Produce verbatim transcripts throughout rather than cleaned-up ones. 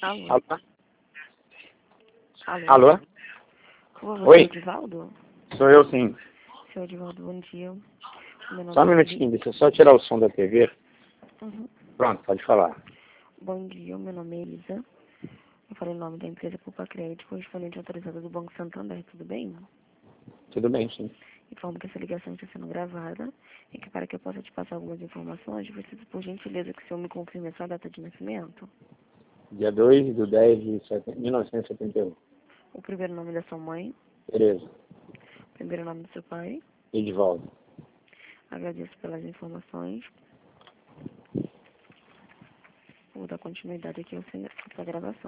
Alô? Alô? Alô? Alô? Por favor, Oi? senhor Edivaldo? Sou eu sim. Senhor Edivaldo, bom dia. Meu Só um nome é minutinho, deixa eu só tirar o som da T V. Uhum. Pronto, pode falar. Bom dia, meu nome é Elisa. Eu falei o nome da empresa Poupa Crédito, correspondente autorizada do Banco Santander, tudo bem? Tudo bem, sim. Informo que essa ligação está sendo gravada e que para que eu possa te passar algumas informações, preciso por gentileza que o senhor me confirme a sua data de nascimento, Dia dois de dez de mil novecentos e setenta e um. o primeiro nome da sua mãe, Tereza. o primeiro nome do seu pai. Edivaldo. Agradeço pelas informações. Vou dar continuidade aqui à sua gravação.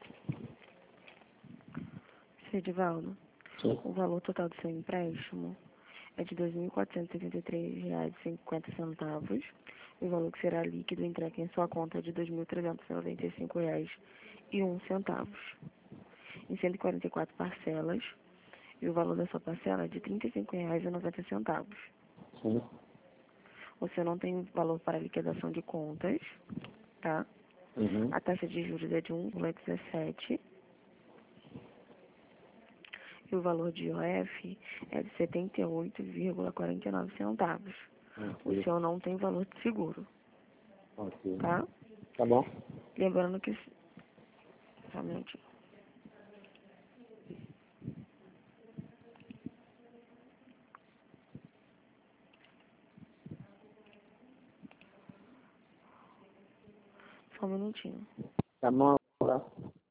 Senhor Edivaldo, Sim. o valor total do seu empréstimo é de dois mil quatrocentos e oitenta e três reais e cinquenta centavos. O valor que será líquido entregue em sua conta é de dois mil trezentos e noventa e cinco reais e um centavos. Em cento e quarenta e quatro parcelas, e o valor da sua parcela é de trinta e cinco reais e noventa centavos. Sim. Você não tem valor para liquidação de contas, tá? Uhum. A taxa de juros é de um vírgula dezessete. E o valor de I O F é de setenta e oito vírgula quarenta e nove centavos. O Ok. senhor não tem valor de seguro, Ok. tá? Tá bom. Lembrando que... Só um minutinho. Só um minutinho. Tá bom. Tá.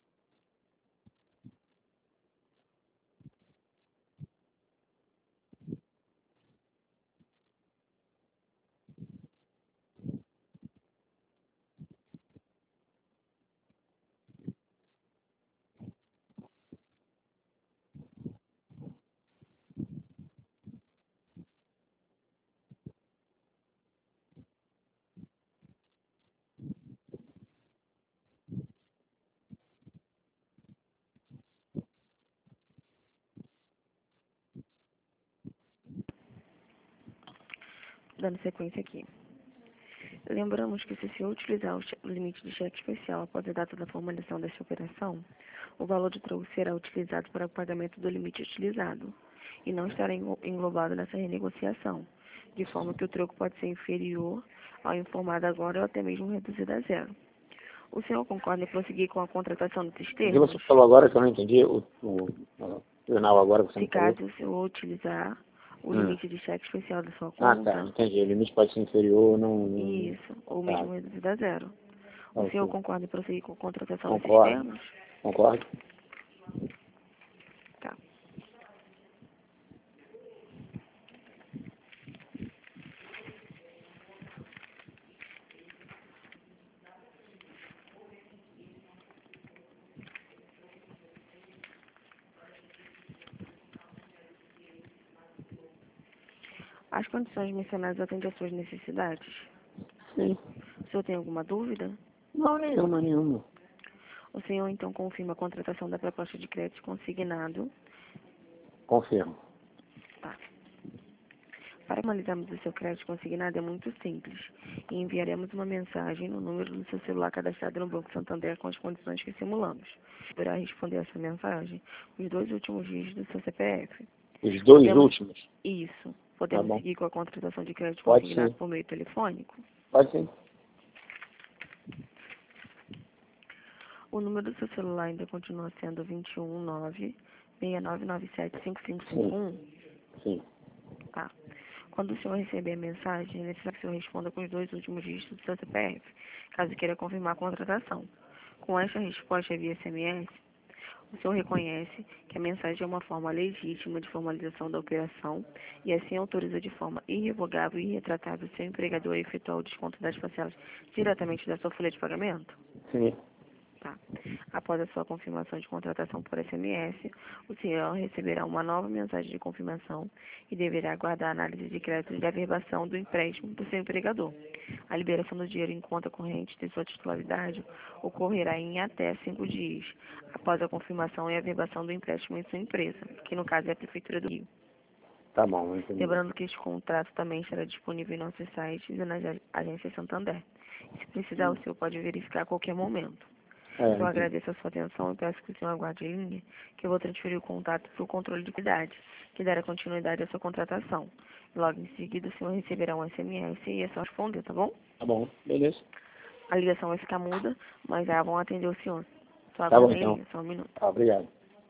Dando sequência aqui. Lembramos que se o senhor utilizar o che- o limite de cheque especial após a data da formalização desta operação, o valor de troco será utilizado para o pagamento do limite utilizado e não estará englo- englobado nessa renegociação, de forma que o troco pode ser inferior ao informado agora ou até mesmo reduzido a zero. O senhor concorda em prosseguir com a contratação desses O que termos? você falou agora que eu não entendi? O, o, o jornal agora que você Se me falou? caso o senhor utilizar o Hum. limite de cheque especial da sua Ah, tá. conta, Entendi. O limite pode ser inferior ou não... não... isso, ou Tá. mesmo reduzido a zero. O senhor Ok. concorda em prosseguir com a contratação desses Concordo. termos? Concordo? Tá. As condições mencionadas atendem às suas necessidades? Sim. O senhor tem alguma dúvida? Não, nenhuma, nenhuma. O senhor então confirma a contratação da proposta de crédito consignado? Confirmo. Tá. Para formalizarmos o seu crédito consignado é muito simples. E enviaremos uma mensagem no número do seu celular cadastrado no Banco Santander com as condições que simulamos. Deverá responder essa mensagem os dois últimos dígitos do seu C P F. Os dois Podemos... últimos? Isso. Tá Podemos bom. seguir com a contratação de crédito Pode consignado sim. por meio telefônico? Pode sim. O número do seu celular ainda continua sendo vinte e um nove seis nove nove sete cinco cinco cinco Sim. um? Sim. Tá. Quando o senhor receber a mensagem, é necessário que o senhor responda com os dois últimos dígitos do seu C P F, caso queira confirmar a contratação. Com esta resposta via S M S, o senhor reconhece que a mensagem é uma forma legítima de formalização da operação e assim autoriza de forma irrevogável e irretratável seu empregador a efetuar o desconto das parcelas diretamente da sua folha de pagamento? Sim. Tá. Após a sua confirmação de contratação por S M S, o senhor receberá uma nova mensagem de confirmação e deverá aguardar a análise de crédito de averbação do empréstimo do seu empregador. A liberação do dinheiro em conta corrente de sua titularidade ocorrerá em até cinco dias, após a confirmação e averbação do empréstimo em sua empresa, que no caso é a Prefeitura do Rio. Tá bom, entendi. Lembrando que este contrato também estará disponível em nossos sites e nas agências Santander. E se precisar, o senhor pode verificar a qualquer momento. É, Eu entendi. agradeço a sua atenção e peço que o senhor aguarde em linha, que eu vou transferir o contato para o controle de qualidade, que dará continuidade à sua contratação. Logo em seguida, o senhor receberá um S M S e é só responder, tá bom? Tá bom, beleza. A ligação vai ficar muda, mas já vão atender o senhor. Só Tá bom, aguardar em então. linha, só um minuto. Tá, obrigado.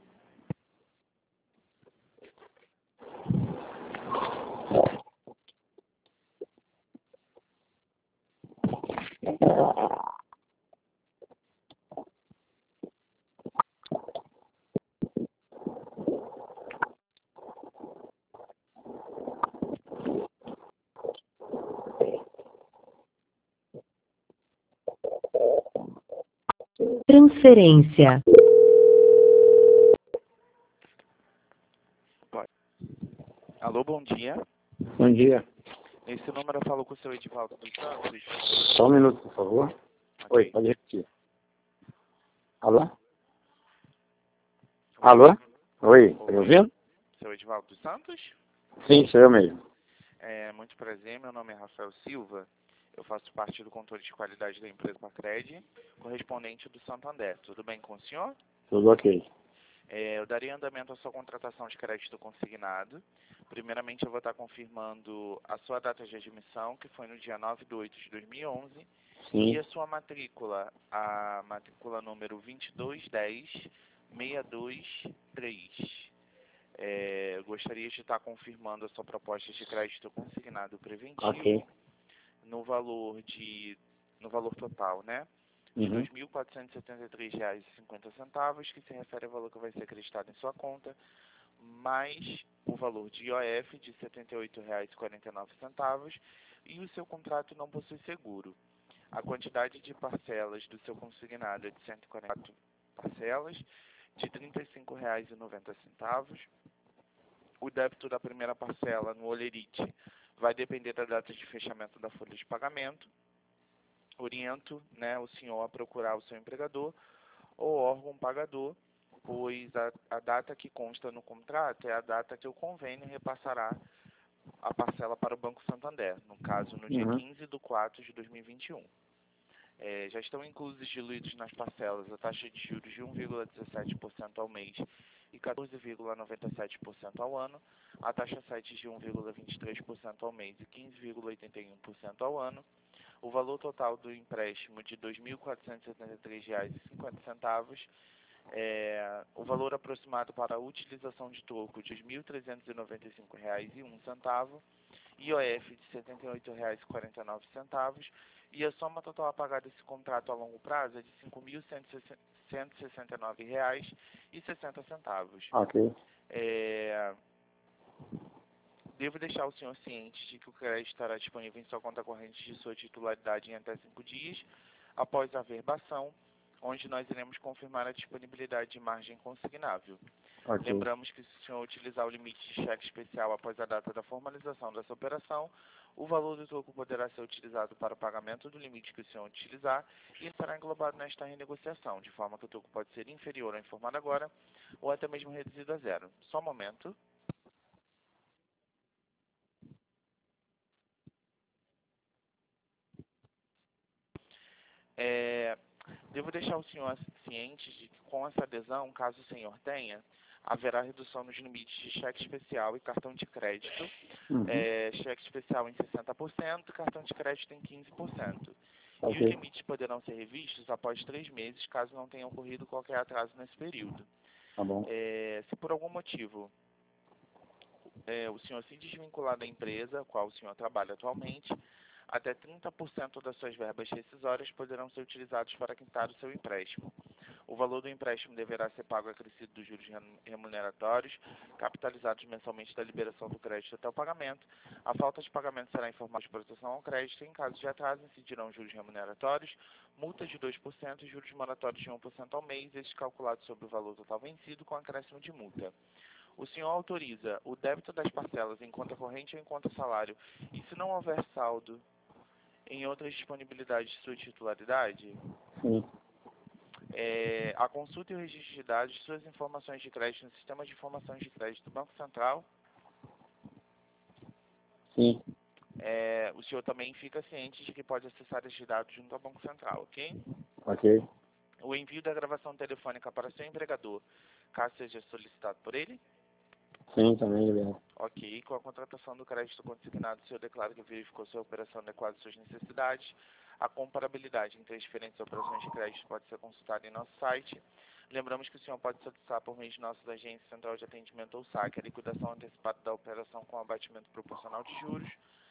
Transferência. Pode. Alô, bom dia. Bom dia. Esse número eu falo com o seu Edivaldo dos Santos. Só um minuto, por favor. Oi, pode repetir. Alô? Alô? Oi, tá me ouvindo? Seu Edivaldo dos Santos? Sim, sou eu mesmo. É, muito prazer, meu nome é Rafael Silva. Eu faço parte do controle de qualidade da empresa Pacred, correspondente do Santander. Tudo bem com o senhor? Tudo ok. É, eu daria andamento à sua contratação de crédito consignado. Primeiramente, eu vou estar confirmando a sua data de admissão, que foi no dia nove de oito de dois mil e onze, Sim. e a sua matrícula, a matrícula número vinte e dois dez seis dois três. É, eu gostaria de estar confirmando a sua proposta de crédito consignado preventivo Ok. no valor de, no valor total, né? De Uhum. dois mil quatrocentos e setenta e três reais e cinquenta centavos, que se refere ao valor que vai ser acreditado em sua conta, mais o valor de I O F de setenta e oito reais e quarenta e nove centavos, e o seu contrato não possui seguro. A quantidade de parcelas do seu consignado é de cento e quarenta e quatro parcelas, de trinta e cinco reais e noventa centavos. O débito da primeira parcela no Olerite vai depender da data de fechamento da folha de pagamento. Oriento, né, o senhor a procurar o seu empregador ou órgão pagador, pois a, a data que consta no contrato é a data que o convênio repassará a parcela para o Banco Santander, no caso, no dia Uhum. quinze de quatro de dois mil e vinte e um. É, já estão inclusos diluídos nas parcelas a taxa de juros de um vírgula dezessete por cento ao mês e quatorze vírgula noventa e sete por cento ao ano, a taxa sete de um vírgula vinte e três por cento ao mês e quinze vírgula oitenta e um por cento ao ano, o valor total do empréstimo de dois mil quatrocentos e setenta e três reais e cinquenta centavos, é, o valor aproximado para a utilização de troco de dois mil trezentos e noventa e cinco reais e um centavo, I O F de setenta e oito reais e quarenta e nove centavos, e a soma total a pagar desse contrato a longo prazo é de cinco mil cento e sessenta e nove reais e sessenta centavos. Ok. É, devo deixar o senhor ciente de que o crédito estará disponível em sua conta corrente de sua titularidade em até cinco dias, após a verbação, onde nós iremos confirmar a disponibilidade de margem consignável. Ok. Lembramos que se o senhor utilizar o limite de cheque especial após a data da formalização dessa operação, o valor do troco poderá ser utilizado para o pagamento do limite que o senhor utilizar e será englobado nesta renegociação, de forma que o troco pode ser inferior ao informado agora ou até mesmo reduzido a zero. Só um momento. É, devo deixar o senhor ciente de que com essa adesão, caso o senhor tenha, haverá redução nos limites de cheque especial e cartão de crédito. Uhum. É, cheque especial em sessenta por cento, cartão de crédito em quinze por cento. E Ok. os limites poderão ser revistos após três meses, caso não tenha ocorrido qualquer atraso nesse período. Tá bom. É, se por algum motivo é, o senhor se desvincular da empresa, a qual o senhor trabalha atualmente, até trinta por cento das suas verbas rescisórias poderão ser utilizados para quitar o seu empréstimo. O valor do empréstimo deverá ser pago acrescido dos juros remuneratórios, capitalizados mensalmente da liberação do crédito até o pagamento. A falta de pagamento será informada de proteção ao crédito e, em caso de atraso, incidirão juros remuneratórios, multa de dois por cento e juros moratórios de um por cento ao mês, estes calculados sobre o valor total vencido com acréscimo de multa. O senhor autoriza o débito das parcelas em conta corrente ou em conta salário, e se não houver saldo em outras disponibilidades de sua titularidade, Sim. é, a consulta e o registro de dados de suas informações de crédito no Sistema de Informações de Crédito do Banco Central. Sim. É, o senhor também fica ciente de que pode acessar esses dados junto ao Banco Central, ok? Ok. o envio da gravação telefônica para seu empregador, caso seja solicitado por ele? Sim, também, liberado. Ok. Com a contratação do crédito consignado, o senhor declara que verificou sua operação adequada às suas necessidades. A comparabilidade entre as diferentes operações de crédito pode ser consultada em nosso site. Lembramos que o senhor pode solicitar por meio de nossas agências Central de Atendimento ou S A C a liquidação antecipada da operação com abatimento proporcional de juros,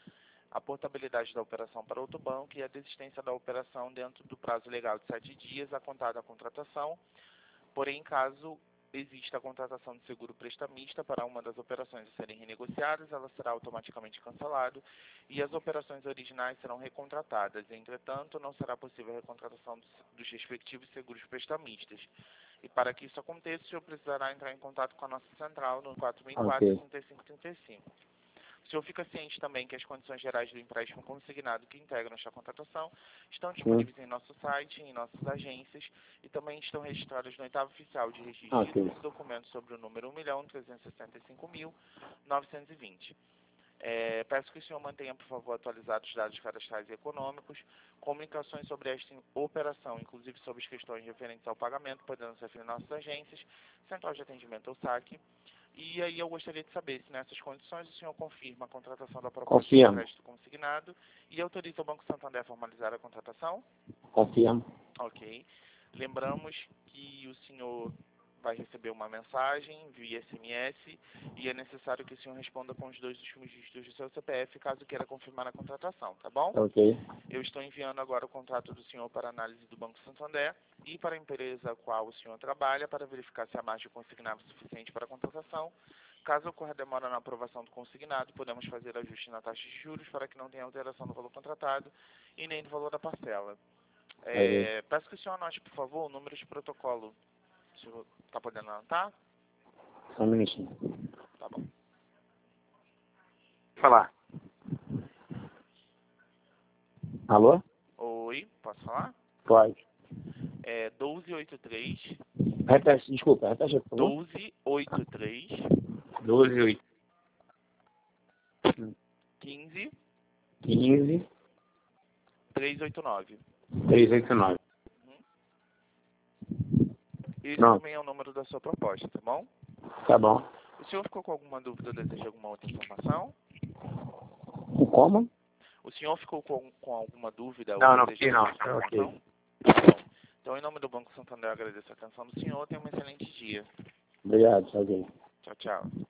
a portabilidade da operação para outro banco e a desistência da operação dentro do prazo legal de sete dias a contar da contratação. Porém, caso exista a contratação de seguro prestamista para uma das operações a serem renegociadas, ela será automaticamente cancelada e as operações originais serão recontratadas. Entretanto, não será possível a recontratação dos, dos respectivos seguros prestamistas. E para que isso aconteça, o senhor precisará entrar em contato com a nossa central no quatro seis quatro, Ok. trinta e cinco trinta e cinco. O senhor fica ciente também que as condições gerais do empréstimo consignado que integram esta contratação estão disponíveis em nosso site, em nossas agências e também estão registradas no oitavo oficial de registro Ok. de títulos e documentos sobre o número um milhão trezentos e sessenta e cinco mil novecentos e vinte. É, peço que o senhor mantenha, por favor, atualizados os dados cadastrais e econômicos, comunicações sobre esta operação, inclusive sobre as questões referentes ao pagamento, podendo ser feito em nossas agências, Central de Atendimento ou S A C. E aí eu gostaria de saber se nessas condições o senhor confirma a contratação da proposta de Confirmo. crédito consignado e autoriza o Banco Santander a formalizar a contratação? Confirmo. Ok. Lembramos que o senhor vai receber uma mensagem via S M S e é necessário que o senhor responda com os dois últimos dígitos do seu C P F caso queira confirmar a contratação, tá bom? Ok. Eu estou enviando agora o contrato do senhor para análise do Banco Santander e para a empresa a qual o senhor trabalha para verificar se a margem consignada é suficiente para a contratação. Caso ocorra demora na aprovação do consignado, podemos fazer ajuste na taxa de juros para que não tenha alteração no valor contratado e nem no valor da parcela. É, peço que o senhor anote, por favor, o número de protocolo. O senhor está podendo anotar? Só um minutinho. Tá bom. Falar. Alô? Oi, posso falar? Pode. É doze oitenta e três, Repete, desculpa, repete, por favor. doze oitenta e três, doze, oito, quinze, quinze, trezentos e oitenta e nove. trezentos e oitenta e nove. Esse Não. também é o número da sua proposta, tá bom? Tá bom. O senhor ficou com alguma dúvida ou deseja alguma outra informação? Como? O senhor ficou com, com alguma dúvida Não, ou não deseja fiquei não. alguma outra Ok. informação? Tá bom. Então, em nome do Banco Santander, eu agradeço a atenção do senhor. Tenha um excelente dia. Obrigado, tchau. Tchau, tchau.